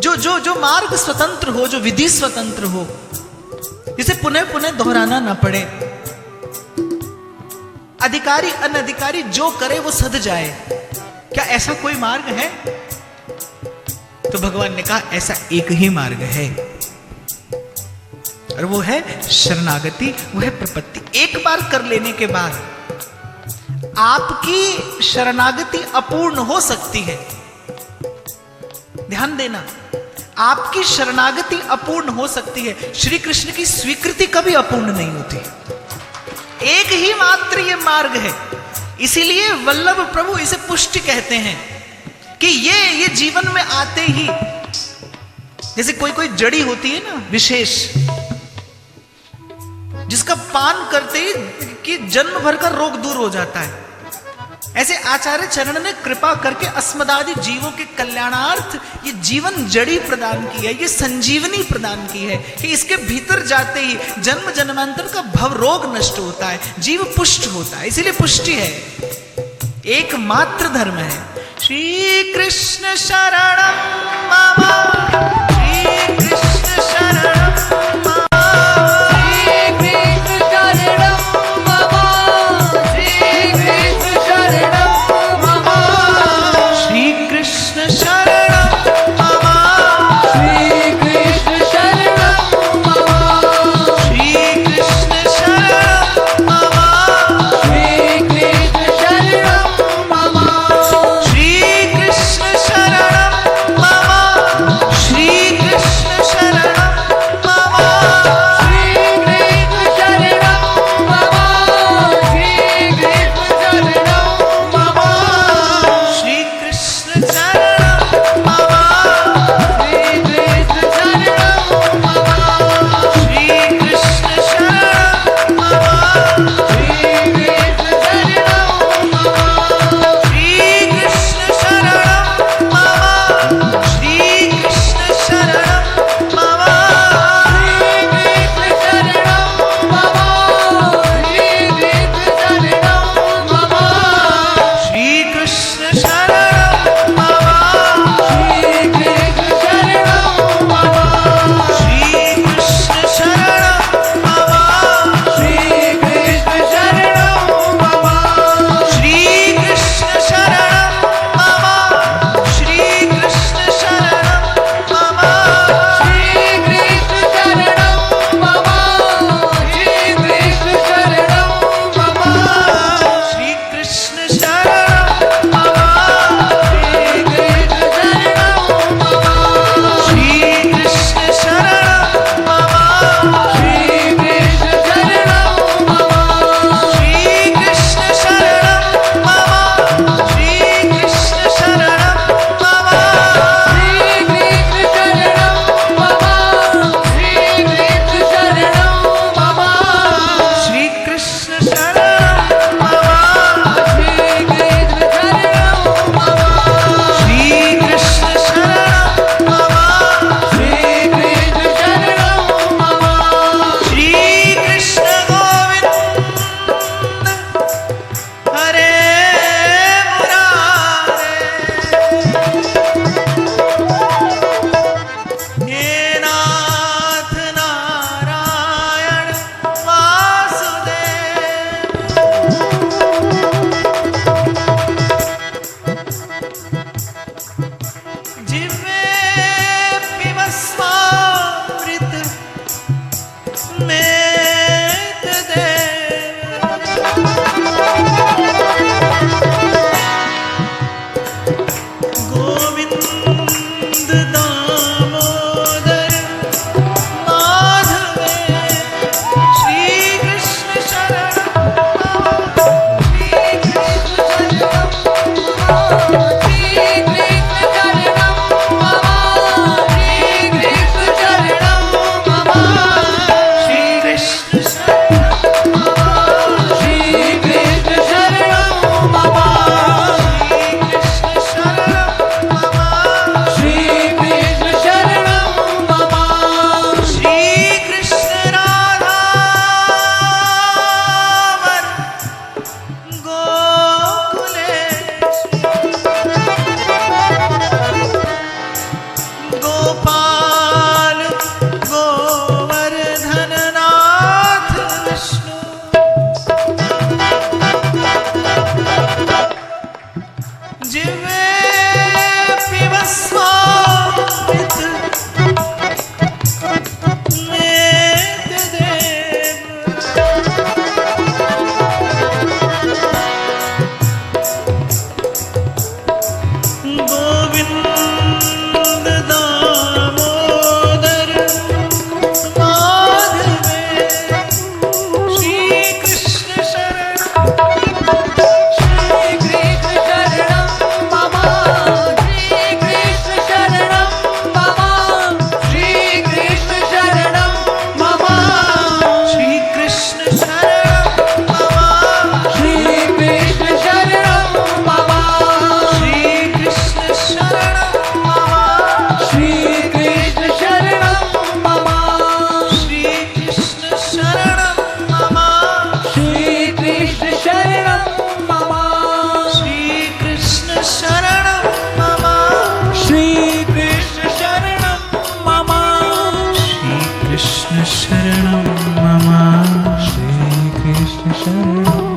जो मार्ग स्वतंत्र हो, जो विधि स्वतंत्र हो, जिसे पुनः पुनः दोहराना ना पड़े, अधिकारी अनधिकारी जो करे वो सध जाए, क्या ऐसा कोई मार्ग है? तो भगवान ने कहा ऐसा एक ही मार्ग है, और वो है शरणागति, वो है प्रपत्ति। एक बार कर लेने के बाद आपकी शरणागति अपूर्ण हो सकती है। ध्यान देना, आपकी शरणागति अपूर्ण हो सकती है, श्री कृष्ण की स्वीकृति कभी अपूर्ण नहीं होती। एक ही मात्र ये मार्ग है, इसीलिए वल्लभ प्रभु इसे पुष्टि कहते हैं कि ये जीवन में आते ही, जैसे कोई जड़ी होती है ना विशेष, जिसका पान करते ही कि जन्म भर का रोग दूर हो जाता है, ऐसे आचार्य चरण ने कृपा करके अस्मदादि जीवों के कल्याणार्थ ये जीवन जड़ी प्रदान की है, ये संजीवनी प्रदान की है कि इसके भीतर जाते ही जन्म जन्मांतर का भव रोग नष्ट होता है, जीव पुष्ट होता है। इसीलिए पुष्टि है, एकमात्र धर्म है। श्री कृष्ण शरणं मम, श्री कृष्ण शरणं मम, श्री शरणं मम श्री कृष्ण शरणं